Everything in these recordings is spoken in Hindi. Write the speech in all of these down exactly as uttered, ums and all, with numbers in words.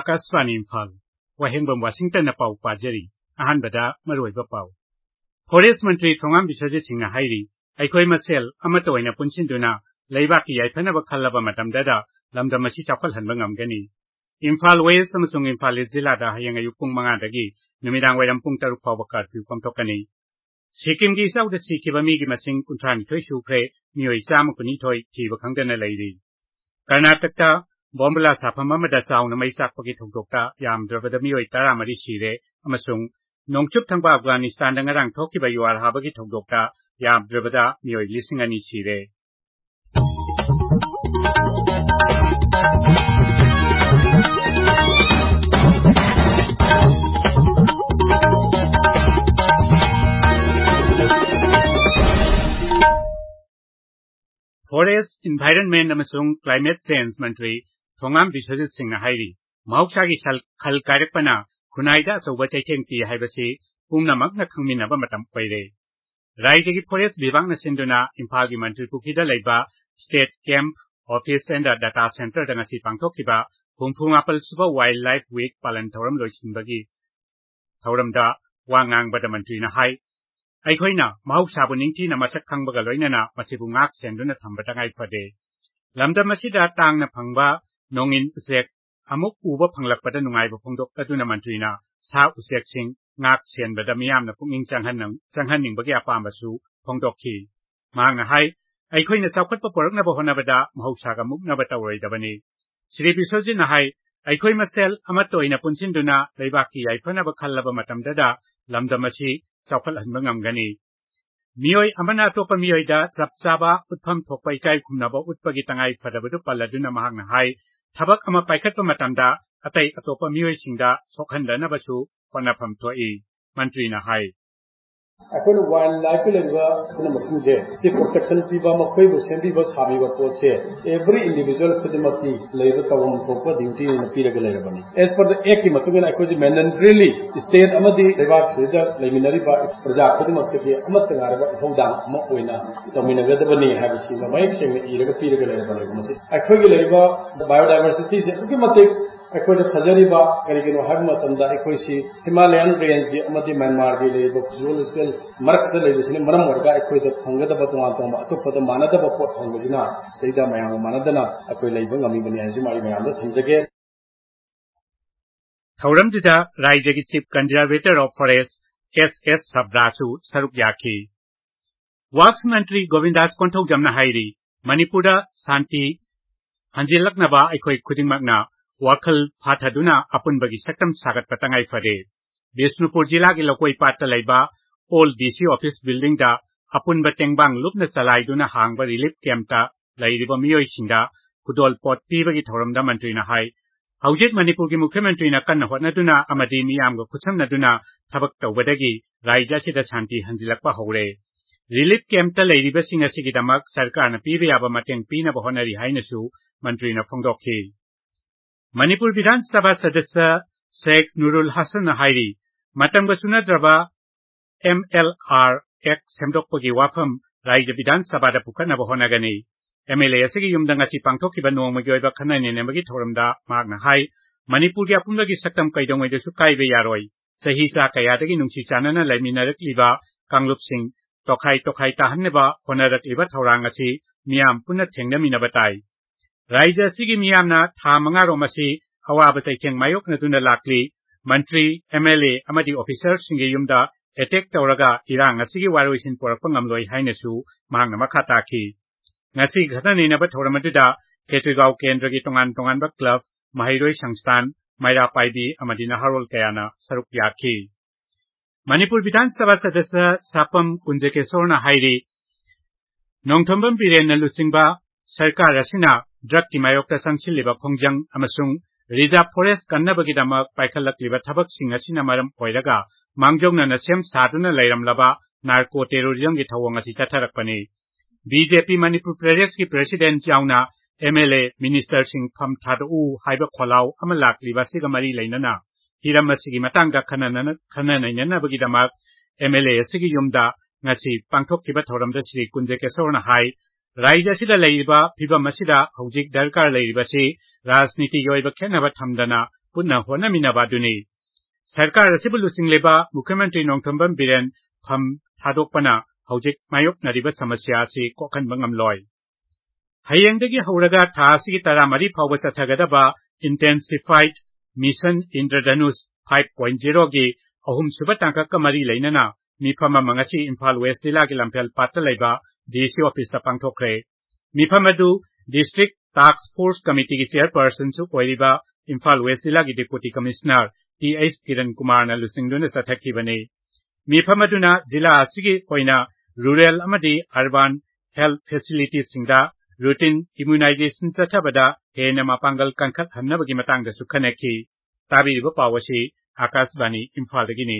Akashvani Imphal, Wahengbam Washington na pau pajari, ahanbada maruiba pau. Forest Mantri Thongam Biswajit Singh na hairi, aikoi masel amato oina punsinduna, leibaki yaiphanaba khallaba matamdada, lamdam asi chawkhalhanba ngamgani. Imphal West amasung Imphal East jilada hayang ayuk pung manga dagi, numidang wairam pung taruk pawba curfew pamtokani. Sikkim gi sauda sikiba migi masing kuntrani thoi shukre, mioi chama kunithoi thiba khangdana leiri. Karnataka Bombala Sapama Mada Sound Maisak Paki Tokta, Yam Dravadami Taramari Shire, Amasung, Nongchup Tangba Afghanistan and Rang Tokiba you are Habaki Tokta, Yam Dravada, Mio listening and Shire. Forest Environment Amasung Climate Change Mantri Thongam Biswajit Singh na hairi Mahuksagi khal karakpana Khunaida Achouba Chaitheng pi haibasi pumnamak na khangminaba matam oire. Raijagi Forest Bibang na sinduna Imphal gi Mantri Pukida leiba State Camp Office and Data Center da ngasi pangthokiba Phumphungapal Suba Wildlife Week palan thoram loisinbagi thoramda wa ngangbada Mantri na hai Aikhoina mahuksabu ningthi na masak khangbaga loinana masibu ngak senduna thambata ngai phade lamda masida tangna phangba nongin usek amuk uba phanglakpada nungaiba phongdok aduna mantrina sa usek sing ngak senbada miyamna punging changhanang changhaningbagi apambasu phongdokhi mangna hai aikhoina chawkhatpa porakna ba honabada mahuksaga muknaba tawroidabani Shri Biswajit na hai aikhoi masel amatoina punsinduna leibaki yaiphanaba khallaba matamdada lamda masi Chawkhal hanba ngamgani. Mioi amana atopa mioida chapchaba utpham thokpai kai khumnaba utpagi tangai phadabadu paladuna mahangna hai thabak ama paikhatpa matamda atai atopa mioi singda sokhandana basu honafam thoi mantri na hai Akhoina wildlife leba khuna mapuje si protection piba makhoi bu sendi ba sabi ba poche every individual khudimati leba tawam thokpa duty na piraga lerebani as per the act matugena akhoji mandatorily state amadi leba sida leminari ba praja khudimak che amat ngaraba thongdang ma oina tomina gadabani habisi ma mayek seng iraga piraga lerebani masi akhoji leba biodiversity se ukimate Akhoina thajariba karigino hagma tamda akhoisi Himalayan range gi amadi Myanmar gi leba zoological marks da leba sine maram warga akhoida phangada ba tonga tonga atopada manada ba pot phangajina seida mayam manadana akhoi leba ngami bani haji mai mayam da thamjage Thauram dida Raijagi Chief Conservator of Forest S S Sabrasu saruk yakhi Works Mantri Govindas Konthau jamna hairi Manipura Santi Hanjilaknaba akhoi khudingmakna Wakal Fathaduna Apunbagi Saktam Sagat Patangai Fade. Bisnupur Jila gi Lokoi Patta Laiba, Old D C Office Building da Apunba Tengbang Lupna Salaiduna Hangba Relief Camp ta Lairiba Miyoi Sinda, Kudol Pot Pibagi Thoramda Mantrina Hai. Haujit Manipur gi Mukhyamantri na kanna hotnaduna amadi miyamga khutsamnaduna thabak tawbadagi Raija sida Shanti Hanjilakpa hore. Relief Camp ta Lairiba Singa sigidamak Sarkarna piba yaba mateng pina ba honari hainasu Mantrina Phongdokhi. Manipur Vidhan Sabha Sadasya Sheikh Nurul Hasan Hairi Matamga Sunadraba M L R Act Semdokpagi Wafam Raija Vidhan Sabha da Pukana Bahonagani M L A Asigi Yumdangasi Pangtokiba Nongmagi Oiba Khanani Nemagi Thoramda Magna Hai Manipur gi Apumlagi Saktam Kaidongoi Desu Kaibe Yaroi Sahisa Kayadagi Nungsi Chanana Laminarak Liba Kanglup Singh Tokhai Tokhai Tahanneba Honarak Liba Thorangasi Miyam Puna Thengnamina Batai Raija Sigi Miyamna Tha Mangaro Masi Awaba Chaitheng Mayok Natuna Lakli Mantri M L A Amadi Officers Singi Yumda Attack Tauraga Irang Asigi Waroisin Porapangamloi Hainesu Mahangna Makhataki Ngasi Ghatani Naba Thoramadida Ketrigau Kendragi Tongan Tonganba Club Mahiroi Sangstan Maira Paibi Amadina Harol Kayana Saruk Yaki Manipur Vidhan Sabha Sadasya Sapam Kunjeke Sorna Hairi Nongthambam Biren Lusingba Sarkar Asina Drug ki mayokta sangsilliba khongjang amasung reserve forest kannabagidama paikhalakliba thabak sing asina maram oiraga mangjongna na sem saduna leiramlaba narco terrorism gi thawang asi chatharakpani B J P Manipur Pradesh ki president jauna M L A minister sing pham thadu haiba kholau amalakliba sigamari leinana hiram asigi matangda khanana khananainana bagidama M L A asigi yumda ngasi pangthokkiba thoramda Shri Kunjeke Sorna hai Raija sida leiba piba masida hojik darkar leiba si rajniti yoiba khenaba thamdana पुनः होनमिनबा दुनी सरकार असिबु लुचिंगलेबा मुख्यमंत्री नोंथोंबम बिरेन फम थादोकपना हौजिक मायोकनरिबा समस्या असि कोखनबा ngamloi हयेंगदगी हौरगा था असिगी तरामरी फावबा चथगदबा intensified mission Indradhanush five point zero गी अहुम सुबा तांकक मरी लेनना मिफम मंगसी इम्फाल वेस्ट जिला की लंफेल पाता लेबा डीसी ऑफिस पांगथोखरे मिफम अदु डिस्ट्रिक्ट टास्क फोर्स कमिटी की चेयरपर्सन सु ओइरिबा इम्फाल वेस्ट जिला की deputy commissioner T S Kiran Kumar न लुचिंगदुना चथखिबने मिफम अदुना जिला असिगी ओइना रूरल अमदी अर्बन हेल्थ फैसिलिटीज सिंगदा रूटीन इम्यूनाइजेशन चथबदा हेना मापांगल कंखत हन्नबगी मतंगदसु खनेखि ताबिरिबा पावसी आकाशवाणी इम्फाल दगिनी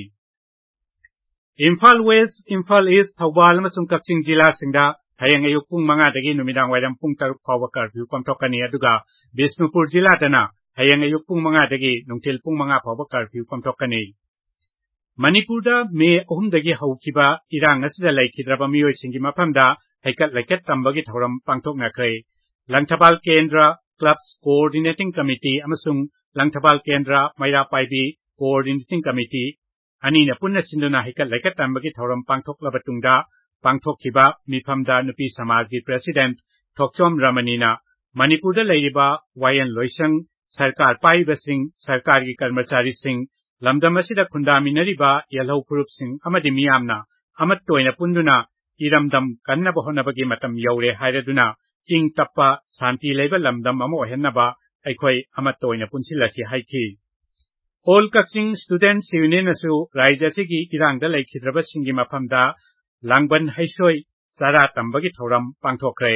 इम्फाल वेस्ट इम्फाल ईस्ट थौबाल अमसुंग कक्चिंग जिला सिंगदा हयेंग अयुक पुंग मंगा दगी नुमिदांग वाइरम पुंग तरुक फावबा कर्फ्यू पंथोकनी अदुगा बिष्णुपुर जिला दना हयेंग अयुक पुंग मंगा दगी नुंथिल पुंग मंगा फावबा कर्फ्यू पंथोकनी मणिपुरदा मे अहुम दगी हौखिबा इरांग असिदा लैखिद्रबा मियोइसिंगी मफमदा हैकत लैकत तंबगी थौरम पांथोकनाख्रे Langthabal Kendra clubs coordinating committee अमसुंग लंगथबाल केंद्र मैरा पाइबी कोऑर्डिनेटिंग कमिटी अनीना पुन्ना सिंदुना हैकत लैकत तंबगी थौरम पांथोकलबा तुंगदा पांथोकखिबा मिफमदा नुपी समाज की प्रेसिडेंट थोकचोम रमनीना मणिपुरदा लैरिबा वायन लोइसंग सरकार पाइबसिंग सरकार की कर्मचारी सिंह लमदम असिदा खुंदामिनरिबा यलहौ फुरुपसिंग अमदि मियामना अमत तोइना पुंदुना इरमदम कन्नबा होनबगी मतम यौरे हाइरदुना इंग तप्पा शांति लेबा लमदम अमा ओहेन्नबा अखोई अमत तोइना पुंसिलसि हाइखि ऑल कक्चिंग स्टूडेंट्स यूनियन असु राज्यसिगी इरांगदा लैखिद्रबा सिंगी मफमदा लांगबन हैसोई सारा तंबगी थौरम पांथोखरे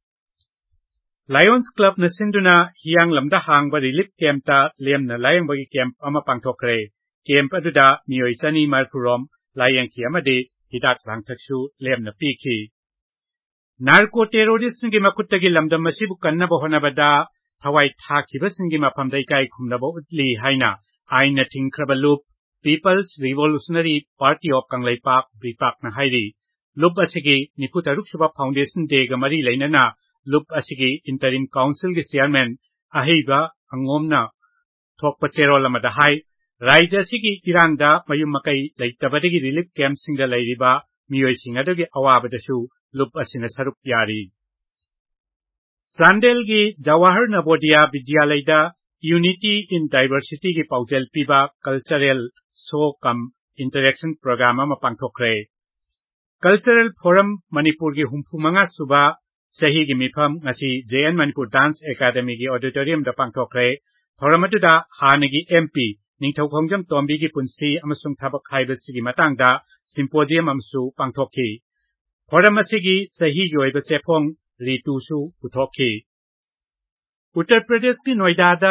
लायंस क्लब नसिंदुना हियांग लमदा हांगबा रिलीफ कैंपता लेमना लायंगबगी कैंप अमा पांथोखरे कैंप अदुदा मियोइ चनी मरफुरोम लायंगखि अमदि हिदाक लांगथक्सु लेमना पीखि नार्को टेरोरिस्ट सिंगी मकुत्तगी लमदम मसिबु कन्नबा होनबदा थवाई थाखिबा सिंगी मफमदा इकाई खुमनबा उतली हाइना आइना थिंख्रबा लुप people's revolutionary party of Kangleipak ब्रिपाकना हाइरी लुप असिगी निफुतरुक सुबा फाउंडेशन डेगा मरी लेनना लुप असिगी इंटरिम काउंसिल के चेयरमैन अहिबा अंगोमना थोकपा चेरोल अमदा हाइ राज्य असिगी इरांगदा मयुम मकई लैतबदगी रिलीफ कैंप सिंगदा लैरिबा मियोइसिंग अदुगी अवाबदसु लुप असिना सरुक यारी चांदेल की जवाहर नवोदया विद्यालयदा यूनिटी इन डाइवर्सिटी की पाउजेल पीबा cultural show cum interaction programme अमा पांथोखरे कल्चरल फोरम मणिपुर की हुमफुमंगा सुबा सही की मिफम ngasi J N Manipur dance academy की ऑडिटोरियम दा पांथोखरे थोरम अदुदा हानगी एमपी निंगथौखोंजम तोंबी की पुंसी अमसुंग थबक हाइबसिगी मतंगदा सिम्पोजियम अमसु पांथोखि थोरम असिगी सही की ओइबा चेफोंग रितुसु पुथोखि उत्तर प्रदेश की नोएडादा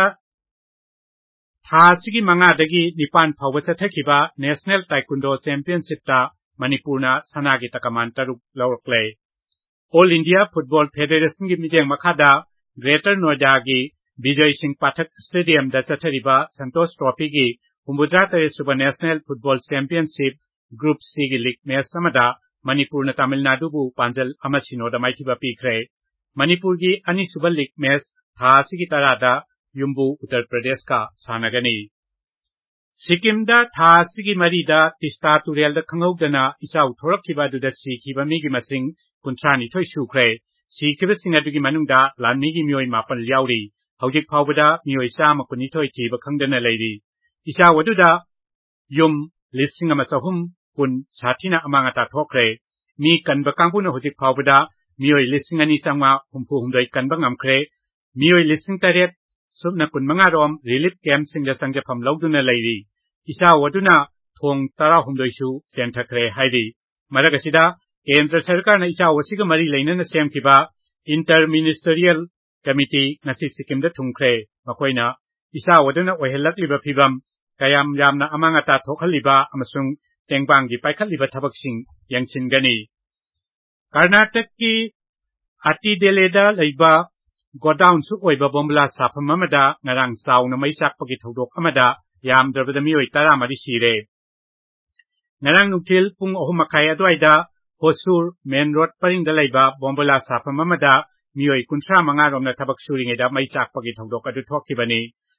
थासिगी मंगादगी निपान फावबा चथखिबा नेशनल ताइकुंडो चैंपियनशिपता मणिपुरना सनागी तकमान तरुक लौरक्ले ऑल इंडिया फुटबॉल फेडरेशन की मिटेंग मखादा ग्रेटर नोएडा की विजय सिंह पाठक स्टेडियम दा चथरिबा संतोष ट्रॉफी की हुम्बुद्रा तरेसुबा national football championship group C की लीग मैच समदा मणिपुरना तमिलनाडु पांजल अमसिनोदा माइथिबा पीखरे मणिपुर की अनिसुबा लीग मैच थासिगी तरादा युम्बु उत्तर प्रदेश का सानगनी सिक्किम दा थासिगी मरीदा तिस्ता तुरेल दा खंगौदना इचाउ थोरखिबा दुदा सिखिबा मिगी मसिंग कुंथ्रानी थोइ सुख्रे सिखिबा सिंग अदुगी मनुंगदा लानमीगी मियोइ मापन याउरी हौजिक फावबदा मियोइ चामा कुनिथोइ थिबा खंगदना लैरी इचाउ अदुदा युम लिसिंग अमा चहुम कुन साथिना अमांगता थोख्रे मी कनबा कांगपुना हौजिक फावबदा मियोइ लिसिंग अनि चांगमा हुमफु हुमदोइ कनबा ngamkhre मियोइ लिसिंग तरेत सुबना कुनमंगा रोम रिलीफ कैंप सिंग संजफम लौदुना लैरी इसा वदुना थोंग तरा हुमदोइसु चेंथखरे हाइरी मरगसिदा केंद्र सरकार ना इचा वसिगा मरी लेनना सेमखिबा इंटर मिनिस्टरियल कमिटी ngasi सिक्किमदा थुंखरे मखोइना इसा वदुना ओहेलकलिबा फिबम कयाम यामना अमांगता थोखलिबा अमसुंग तेंगबांगी पाइखलिबा थबकसिंग यंगसिनगनी कर्नाटक की अतिदेलेदा लैबा गोडाउन सु ओइबा बोम्बला साफम अमदा ngarang चाउना मै चाकपगी थौदोक अमदा यामद्रबदा मियोइ तरा मरी सिरे ngarang नुखिल पुंग अहुम मखाय अदवाइदा होसुर मेन रोड परिंगदा लैबा बोम्बला साफम अमदा मियोइ कुंथ्रा मंगा रोमना थबक सुरिङेदा मै चाकपगी थौदोक अदु थोखिबनी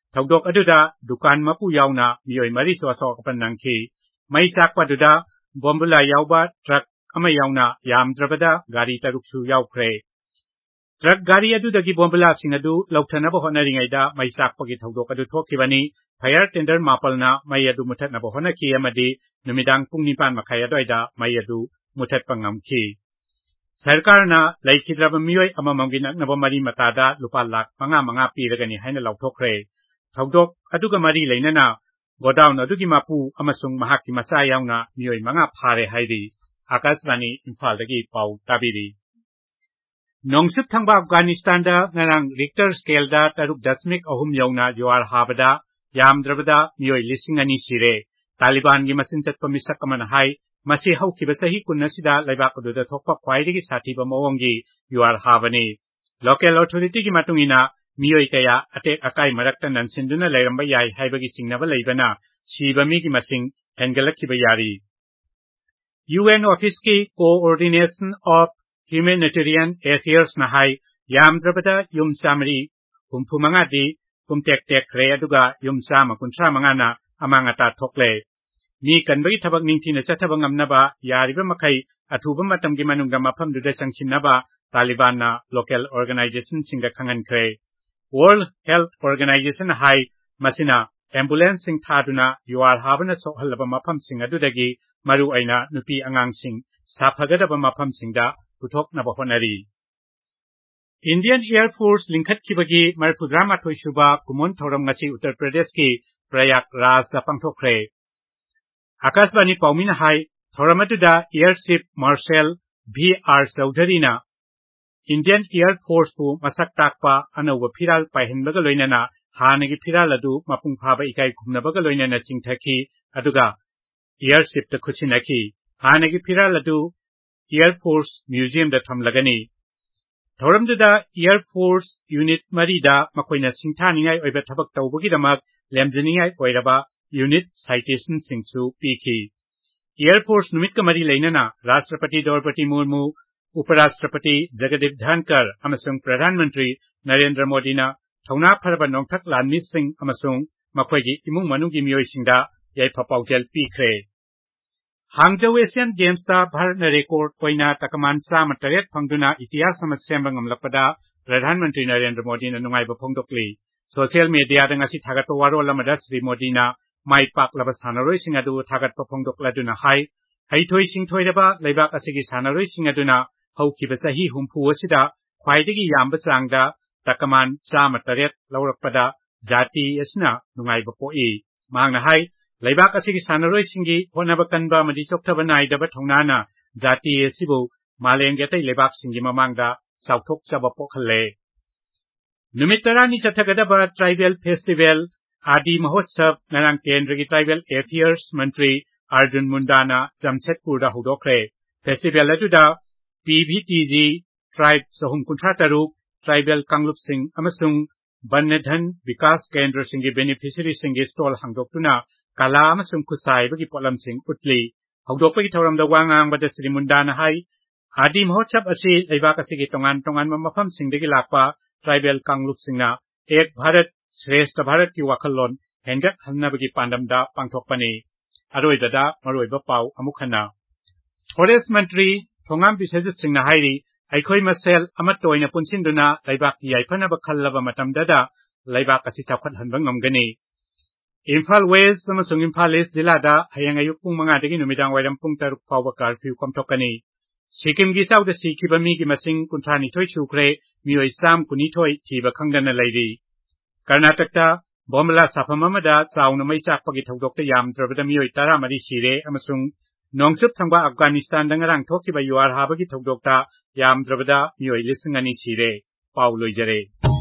ꯊꯧꯗꯣꯛ ꯑꯗꯨꯗ ꯗꯨꯀꯥꯟ ꯃꯄꯨ ꯌꯥꯎꯅ ꯃꯤꯑꯣꯏ ꯃꯔꯤꯁꯨ ꯑꯁꯣꯛ ꯑꯄꯟ ꯅꯪꯈꯤ ꯃꯩ ꯆꯥꯛꯄꯗꯨꯗ ꯕꯣꯝꯕꯨꯂꯥ ꯌꯥꯎꯕ ꯇ꯭ꯔꯛ ꯑꯃ ꯌꯥꯎꯅ ꯌꯥꯝꯗ꯭ꯔꯕꯗ ꯒꯥꯔꯤ ꯇꯔꯨꯛꯁꯨ ꯌꯥꯎꯈ꯭ꯔꯦ ꯇ꯭ꯔꯛ ꯒꯥꯔꯤ ꯑꯗꯨꯗꯒꯤ ꯕꯣꯝꯕꯨꯂꯥꯁꯤꯡ ꯑꯗꯨ ꯂꯧꯊꯅꯕ ꯍꯣꯠꯅꯔꯤꯉꯩꯗ ꯃꯩ ꯆꯥꯛꯄꯒꯤ ꯊꯧꯗꯣꯛ ꯑꯗꯨ ꯊꯣꯛꯈꯤꯕꯅꯤ ꯐꯥꯌꯔ ꯇꯦꯟꯗꯔ ꯃꯥꯄꯜꯅ ꯃꯩ ꯑꯗꯨ ꯃꯨꯊꯠꯅꯕ ꯍꯣꯠꯅꯈꯤ ꯑꯃꯗꯤ ꯅꯨꯃꯤꯗꯥꯡ ꯄꯨꯡ ꯅꯤꯄꯥꯟ ꯃꯈꯥꯏ ꯑꯗꯨꯋꯥꯏꯗ ꯃꯩ ꯑꯗꯨ ꯃꯨꯊꯠꯄ ꯉꯝꯈꯤ ꯁꯔꯀꯥꯔꯅ ꯂꯩꯈꯤꯗ꯭ꯔꯕ ꯃꯤꯑꯣꯏ ꯑꯃꯃꯝꯒꯤ ꯅꯛꯅꯕ ꯃꯔꯤ ꯃꯇꯥꯗ ꯂꯨꯄꯥ ꯂꯥꯈ ꯃꯉꯥ ꯃꯉꯥ ꯄꯤꯔꯒꯅꯤ ꯍꯥꯏꯅ ꯂꯥꯎꯊꯣꯛꯈ꯭ꯔꯦ ꯊꯧꯗꯣꯛ ꯑꯗꯨꯒ ꯃꯔꯤ ꯂꯩꯅꯅ ꯒꯣꯗꯥꯎꯟ ꯑꯗꯨꯒꯤ ꯃꯄꯨ ꯑꯃꯁꯨꯡ ꯃꯍꯥꯛꯀꯤ ꯃꯆꯥ ꯌꯥꯎꯅ ꯃꯤꯑꯣꯏ ꯃꯉꯥ ꯐꯥꯔꯦ ꯍꯥꯏꯔꯤ ꯑꯀꯥꯁꯕꯥꯅꯤ ꯏꯝꯐꯥꯜꯗꯒꯤ ꯄꯥꯎ ꯇꯥꯕꯤꯔꯤ ꯅꯣꯡꯆꯨꯞ ꯊꯪꯕ ꯑꯐꯒꯥꯅꯤꯁꯇꯥꯟꯗ ꯉꯔꯥꯡ ꯔꯤꯛꯇꯔ ꯁ꯭ꯀꯦꯜꯗ ꯇꯔꯨꯛ ꯗꯁꯃꯤꯛ ꯑꯍꯨꯝ ꯌꯧꯅ ꯖꯨꯋꯥꯔ ꯍꯥꯕꯗ ꯌꯥꯝꯗ꯭ꯔꯕꯗ ꯃꯤꯑꯣꯏ ꯂꯤꯁꯤꯡ ꯑꯅꯤ ꯁꯤꯔꯦ ꯇꯥꯂꯤꯕꯥꯟꯒꯤ ꯃꯆꯤꯟ ꯆꯠꯄ ꯃꯤꯁꯛ ꯑꯃꯅ ꯍꯥꯏ ꯃꯁꯤ ꯍꯧꯈꯤꯕ ꯆꯍꯤ ꯀꯨꯟ ꯑꯁꯤꯗ ꯂꯩꯕꯥꯛ ꯑꯗꯨꯗ ꯊꯣꯛꯄ ꯈ꯭ꯋꯥꯏꯗꯒꯤ ꯁꯥꯊꯤꯕ ꯃꯑꯣꯡꯒꯤ ꯖꯨꯋꯥꯔ ꯍꯥꯕꯅꯤ ꯂꯣꯀꯦꯜ ꯑꯣꯊꯣꯔꯤꯇꯤꯒꯤ ꯃꯇꯨꯡꯏꯟꯅ ꯃꯤꯑꯣꯏ ꯀꯌꯥ ꯑꯇꯦꯛ ꯑꯀꯥꯏ ꯃꯔꯛꯇ ꯅꯟꯁꯤꯟꯗꯨꯅ ꯂꯩꯔꯝꯕ ꯌꯥꯏ ꯍꯥꯏꯕꯒꯤ ꯆꯤꯡꯅꯕ ꯂꯩꯕꯅ ꯁꯤꯕ ꯃꯤꯒꯤ ꯃꯁꯤꯡ ꯍꯦꯟꯒꯠꯂꯛꯈꯤꯕ ꯌꯥꯔꯤ ꯌꯨ ꯑꯦꯟ ꯑꯣꯐꯤꯁꯀꯤ ꯀꯣꯑꯣꯔꯗꯤꯅꯦꯁꯟ ꯑꯣꯐ ꯍ꯭ꯌꯨꯃꯦꯅꯤꯇꯦꯔꯤꯌꯟ ꯑꯦꯐꯤꯌꯔꯁꯅ ꯍꯥꯏ ꯌꯥꯝꯗ꯭ꯔꯕꯗ ꯌꯨꯝ ꯆꯥꯃꯔꯤ ꯍꯨꯝꯐꯨ ꯃꯉꯥꯗꯤ ꯄꯨꯝꯇꯦꯛ ꯇꯦꯛꯈ꯭ꯔꯦ ꯑꯗꯨꯒ ꯌꯨꯝ ꯆꯥꯝꯃ ꯀꯨꯟꯊ꯭ꯔꯥ ꯃꯉꯥꯅ ꯑꯃꯥꯡ ꯑꯇꯥ ꯊꯣꯛꯂꯦ ꯃꯤ ꯀꯟꯕꯒꯤ ꯊꯕꯛ ꯅꯤꯡꯊꯤꯅ ꯆꯠꯊꯕ ꯉꯝꯅꯕ ꯌꯥꯔꯤꯕ ꯃꯈꯩ ꯑꯊꯨꯕ ꯃꯇꯝꯒꯤ ꯃꯅꯨꯡꯗ ꯃꯐꯝꯗꯨꯗ ꯆꯪꯁꯤꯟꯅꯕ ꯇꯥꯂꯤꯕꯥꯟꯅ ꯂꯣꯀꯦꯜ ꯑꯣꯔꯒꯅꯥꯏꯖꯦꯁꯟꯁꯤꯡꯗ ꯈꯪꯍꯟꯈ꯭ꯔꯦ ꯋꯥꯔꯜꯗ ꯍꯦꯜꯊ ꯑꯣꯔꯒꯅꯥꯏꯖꯦꯁꯟꯅ ꯍꯥꯏ ꯃꯁꯤꯅ ꯑꯦꯝꯕꯨꯂꯦꯟꯁꯁꯤꯡ ꯊꯥꯗꯨꯅ ꯖꯨꯋꯥꯔ ꯍꯥꯕꯅ ꯁꯣꯛꯍꯜꯂꯕ ꯃꯐꯝꯁꯤꯡ ꯑꯗꯨꯗꯒꯤ ꯃꯔꯨꯑꯣꯏꯅ ꯅꯨꯄꯤ ꯑꯉꯥꯡꯁꯤꯡ ꯁꯥꯐꯒꯗꯕ ꯃꯐꯝꯁꯤꯡꯗ ꯄꯨꯊꯣꯛꯅꯕ ꯍꯣꯠꯅꯔꯤ ꯏꯟꯗꯤꯌꯟ ꯏꯌꯔ ꯐꯣꯔꯁ ꯂꯤꯡꯈꯠꯈꯤꯕꯒꯤ ꯃꯔꯐꯨꯇꯔꯥ ꯃꯥꯊꯣꯏ ꯁꯨꯕ ꯀꯨꯝꯑꯣꯟ ꯊꯧꯔꯝ ꯉꯁꯤ ꯎꯠꯇꯔ ꯄ꯭ꯔꯗꯦꯁꯀꯤ ꯄ꯭ꯔꯌꯥꯒ ꯔꯥꯖꯗ ꯄꯥꯡꯊꯣꯛꯈ꯭ꯔꯦ ꯑꯀꯥꯁꯕꯥꯅꯤ ꯄꯥꯎꯃꯤꯅ ꯍꯥꯏ ꯊꯧꯔꯝ ꯑꯗꯨꯗ air chief marshal V R ꯆꯧꯙꯔꯤꯅ ꯏꯟꯗꯤꯌꯟ ꯏꯌꯔ ꯐꯣꯔꯁꯄꯨ ꯃꯁꯛ ꯇꯥꯛꯄ ꯑꯅꯧꯕ ꯐꯤꯔꯥꯜ ꯄꯥꯏꯍꯟꯕꯒ ꯂꯣꯏꯅꯅ ꯍꯥꯟꯅꯒꯤ ꯐꯤꯔꯥꯜ ꯑꯗꯨ ꯃꯄꯨꯡ ꯐꯥꯕ ꯏꯀꯥꯏ ꯈꯨꯝꯅꯕꯒ ꯂꯣꯏꯅꯅ ꯆꯤꯡꯊꯈꯤ ꯑꯗꯨꯒ ꯏꯌꯔ ꯆꯤꯐꯇ ꯈꯨꯠꯁꯤꯟꯅꯈꯤ ꯍꯥꯟꯅꯒꯤ ꯐꯤꯔꯥꯜ ꯑꯗꯨ ꯏꯌꯔ ꯐꯣꯔꯁ ꯃ꯭ꯌꯨꯖꯤꯌꯝꯗ ꯊꯝꯂꯒꯅꯤ ꯊꯧꯔꯝꯗꯨꯗ ꯏꯌꯔ ꯐꯣꯔꯁ ꯌꯨꯅꯤꯠ ꯃꯔꯤꯗ ꯃꯈꯣꯏꯅ ꯁꯤꯡꯊꯥꯅꯤꯡꯉꯥꯏ ꯑꯣꯏꯕ ꯊꯕꯛ ꯇꯧꯕꯒꯤꯗꯃꯛ ꯂꯦꯝꯖꯅꯤꯡꯉꯥꯏ ꯑꯣꯏꯔꯕ ꯌꯨꯅꯤꯠ ꯁꯥꯏꯇꯦꯁꯟꯁꯤꯡꯁꯨ ꯄꯤꯈꯤ ꯏꯌꯔ ꯐꯣꯔꯁ ꯅꯨꯃꯤꯠꯀ ꯃꯔꯤ ꯂꯩꯅꯅ ꯔꯥꯁꯇ꯭ꯔꯄꯇꯤ ꯗ꯭ꯔꯧꯄꯗꯤ ꯃꯨꯔꯃꯨ ꯎꯄꯔꯥꯁꯇ꯭ꯔꯄꯇꯤ ꯖꯒꯗꯤꯞ ꯙꯟꯀꯔ ꯑꯃꯁꯨꯡ ꯄ꯭ꯔꯙꯥꯟ ꯃꯟꯇ꯭ꯔꯤ ꯅꯔꯦꯟꯗ꯭ꯔ ꯃꯣꯗꯤꯅ ꯊꯧꯅꯥ ꯐꯔꯕ ꯅꯣꯡꯊꯛ ꯂꯥꯟꯃꯤꯁꯤꯡ ꯑꯃꯁꯨꯡ ꯃꯈꯣꯏꯒꯤ ꯏꯃꯨꯡ ꯃꯅꯨꯡꯒꯤ ꯃꯤꯑꯣꯏꯁꯤꯡꯗ ꯌꯥꯏꯐ ꯄꯥꯎꯖꯦꯜ ꯄꯤꯈ꯭ꯔꯦ ꯍꯥꯡꯖꯧ ꯑꯦꯁꯤꯌꯥꯟ ꯒꯦꯝꯁꯇ ꯚꯥꯔꯠꯅ ꯔꯦꯀꯣꯔꯗ ꯑꯣꯏꯅ ꯇꯀꯃꯥꯟ ꯆꯥꯝꯃ ꯇꯔꯦꯠ ꯐꯪꯗꯨꯅ ꯏꯇꯤꯍꯥꯁ ꯑꯃ ꯁꯦꯝꯕ ꯉꯝꯂꯛꯄꯗ ꯄ꯭ꯔꯙꯥꯟ ꯃꯟꯇ꯭ꯔꯤ ꯅꯔꯦꯟꯗ꯭ꯔ ꯃꯣꯗꯤꯅ ꯅꯨꯡꯉꯥꯏꯕ ꯐꯣꯡꯗꯣꯛꯂꯤ ꯁꯣꯁꯤꯌꯦꯜ ꯃꯤꯗꯤꯌꯥꯗ ꯉꯁꯤ ꯊꯥꯒꯠꯄ ꯋꯥꯔꯣꯜ ꯑꯃꯗ श्री ꯃꯣꯗꯤꯅ ꯃꯥꯏ ꯄꯥꯛꯂꯕ ꯁꯥꯟꯅꯔꯣꯏꯁꯤꯡ ꯑꯗꯨ ꯊꯥꯒꯠꯄ ꯐꯣꯡꯗꯣꯛꯂꯗꯨꯅ ꯍꯥꯏ ꯍꯩꯊꯣꯏ ꯁꯤꯡꯊꯣꯏꯔꯕ ꯂꯩꯕꯥꯛ ꯑꯁꯤꯒꯤ ꯁꯥꯟꯅꯔꯣꯏꯁꯤꯡ ꯑꯗꯨꯅ ꯍꯧꯈꯤꯕ ꯆꯍꯤ ꯍꯨꯝꯐꯨ ꯑꯁꯤꯗ ꯈ꯭ꯋꯥꯏꯗꯒꯤ ꯌꯥꯝꯕ ꯆꯥꯡꯗ ꯇꯀꯃꯥꯟ ꯆꯥꯝꯃ ꯇꯔꯦꯠ ꯂꯧꯔꯛꯄꯗ ꯖꯥꯇꯤ ꯑꯁꯤꯅ ꯅꯨꯡꯉꯥꯏꯕ ꯄꯣꯛꯏ ꯃꯍꯥꯛꯅ ꯍꯥꯏ ꯂꯩꯕꯥꯛ ꯑꯁꯤꯒꯤ ꯁꯥꯟꯅꯔꯣꯏꯁꯤꯡꯒꯤ ꯍꯣꯠꯅꯕ ꯀꯟꯕ ꯑꯃꯗꯤ ꯆꯣꯛꯊꯕ ꯅꯥꯏꯗꯕ ꯊꯧꯅꯥꯅ ꯖꯥꯇꯤ ꯑꯁꯤꯕꯨ ꯃꯥꯂꯦꯝꯒꯤ ꯑꯇꯩ ꯂꯩꯕꯥꯛꯁꯤꯡꯒꯤ ꯃꯃꯥꯡꯗ ꯆꯥꯎꯊꯣꯛꯆꯕ ꯄꯣꯛꯍꯜꯂꯦ ꯅꯨꯃꯤꯠ ꯇꯔꯥꯅꯤ ꯆꯠꯊꯒꯗꯕ ꯇ꯭ꯔꯥꯏꯕꯦꯜ ꯐꯦꯁꯇꯤꯚꯦꯜ ꯑꯥꯗꯤ ꯃꯍꯣꯠꯁꯕ ꯉꯔꯥꯡ ꯀꯦꯟꯗ꯭ꯔꯒꯤ ꯇ꯭ꯔꯥꯏꯕꯦꯜ ꯑꯦꯐꯤꯌꯔꯁ ꯃꯟꯇ꯭ꯔꯤ ꯑꯔꯖꯨꯟ ꯃꯨꯟꯗꯥꯅ ꯖꯝꯁꯦꯗꯄꯨꯔꯗ ꯍꯧꯗꯣꯛꯈ꯭ꯔꯦ ꯐꯦꯁꯇꯤꯚꯦꯜ ꯑꯗꯨꯗ ꯄꯤ ꯚꯤ ꯇꯤ ꯖꯤ ꯇ꯭ꯔꯥꯏꯕ ꯆꯍꯨꯝ ꯀꯨꯟꯊ꯭ꯔꯥ ꯇꯔꯨꯛ ꯇ꯭ꯔꯥꯏꯕꯦꯜ ꯀꯥꯡꯂꯨꯞꯁꯤꯡ ꯑꯃꯁꯨꯡ ꯕꯟꯌꯙꯟ ꯕꯤꯀꯥꯁ ꯀꯦꯟꯗ꯭ꯔꯁꯤꯡꯒꯤ ꯕꯦꯅꯤꯐꯤꯁꯔꯤꯁꯤꯡꯒꯤ ꯁ꯭ꯇꯣꯜ ꯍꯥꯡꯗꯣꯛꯇꯨꯅ ꯀꯂꯥ ꯑꯃꯁꯨꯡ ꯈꯨꯠꯁꯥ ꯍꯩꯕꯒꯤ ꯄꯣꯠꯂꯝꯁꯤꯡ ꯎꯠꯂꯤ ꯍꯧꯗꯣꯛꯄꯒꯤ ꯊꯧꯔꯝꯗ ꯋꯥ ꯉꯥꯡꯕꯗ श्री ꯃꯨꯟꯗꯥꯅ ꯍꯥꯏ ꯑꯥꯗꯤ ꯃꯍꯣꯠꯁꯕ ꯑꯁꯤ ꯂꯩꯕꯥꯛ ꯑꯁꯤꯒꯤ ꯇꯣꯉꯥꯟ ꯇꯣꯉꯥꯟꯕ ꯃꯐꯝꯁꯤꯡꯗꯒꯤ ꯂꯥꯛꯄ ꯇ꯭ꯔꯥꯏꯕꯦꯜ ꯀꯥꯡꯂꯨꯞꯁꯤꯡꯅ ꯑꯦꯛ ꯚꯥꯔꯠ ಶ್ರೇಷ್ಠ ꯚꯥꯔꯠꯀꯤ ꯋꯥꯈꯜꯂꯣꯟ ꯍꯦꯟꯒꯠꯍꯟꯅꯕꯒꯤ ꯄꯥꯟꯗꯝꯗ ꯄꯥꯡꯊꯣꯛꯄꯅꯤ ꯑꯔꯣꯏꯕꯗ ꯃꯔꯨꯑꯣꯏꯕ ꯄꯥꯎ ꯑꯃꯨꯛ ꯍꯟꯅ ꯐꯣꯔꯦꯁꯠ ꯃꯟꯇ꯭ꯔꯤ ꯊꯣꯉꯥꯝ ꯕꯤꯁꯦꯖꯤꯠ ꯁꯤꯡꯅ ꯍꯥꯏꯔꯤ ꯑꯩꯈꯣꯏ ꯃꯁꯦꯜ ꯑꯃꯠꯇ ꯑꯣꯏꯅ ꯄꯨꯟꯁꯤꯟꯗꯨꯅ ꯂꯩꯕꯥꯛꯀꯤ ꯌꯥꯏꯐꯅꯕ ꯈꯜꯂꯕ ꯃꯇꯝꯗꯗ ꯂꯩꯕꯥꯛ ꯑꯁꯤ ꯆꯥꯎꯈꯠꯍꯟꯕ ꯉꯝꯒꯅꯤ ꯏꯝꯐꯥꯜ ꯋꯦꯁꯠ ꯑꯃꯁꯨꯡ ꯏꯝꯐꯥꯜ ꯏꯁꯠ ꯖꯤꯂꯥꯗ ꯍꯌꯦꯡ ꯑꯌꯨꯛ ꯄꯨꯡ ꯃꯉꯥꯗꯒꯤ ꯅꯨꯃꯤꯗꯥꯡ ꯋꯥꯏꯔꯝ ꯄꯨꯡ ꯇꯔꯨꯛ ꯐꯥꯎꯕ ꯀꯔꯐ꯭ꯌꯨ ꯀꯣꯝꯊꯣꯛꯀꯅꯤ ꯁꯤꯛꯀꯤꯝꯒꯤ ꯏꯆꯥꯎꯗ ꯁꯤꯈꯤꯕ ꯃꯤꯒꯤ ꯃꯁꯤꯡ ꯀꯨꯟꯊ꯭ꯔꯥꯅꯤꯊꯣꯏ ꯁꯨꯈ꯭ꯔꯦ ꯃꯤꯑꯣꯏ ꯆꯥꯝ ꯀꯨꯟꯅꯤꯊꯣꯏ ꯊꯤꯕ ꯈꯪꯗꯅ ꯂꯩꯔꯤ ꯀꯔꯅꯥꯇꯀꯇ ꯕꯣꯝꯕꯂꯥ ꯁꯥꯐꯝ ꯑꯃꯗ ꯆꯥꯎꯅ ꯃꯩ ꯆꯥꯛꯄꯒꯤ ꯊꯧꯗꯣꯛꯇ ꯌꯥꯝꯗ꯭ꯔꯕꯗ ꯃꯤꯑꯣꯏ ꯇꯔꯥꯃꯔꯤ ꯁꯤꯔꯦ ꯑꯃꯁꯨꯡ ꯅꯣꯡꯆꯨꯞ ꯊꯪꯕ ꯑꯐꯒꯥꯅꯤꯁꯇꯥꯟꯗ ꯉꯔꯥꯡ ꯊꯣꯛꯈꯤꯕ ꯖꯨꯋꯥꯔ ꯍꯥꯕꯒꯤ ꯊꯧꯗꯣꯛꯇ ꯌꯥꯝꯗ꯭ꯔꯕꯗ ꯃꯤꯑꯣꯏ ꯂꯤꯁꯤꯡ ꯑꯅꯤ ꯁꯤꯔꯦ ꯄꯥꯎ ꯂꯣꯏꯖꯔꯦ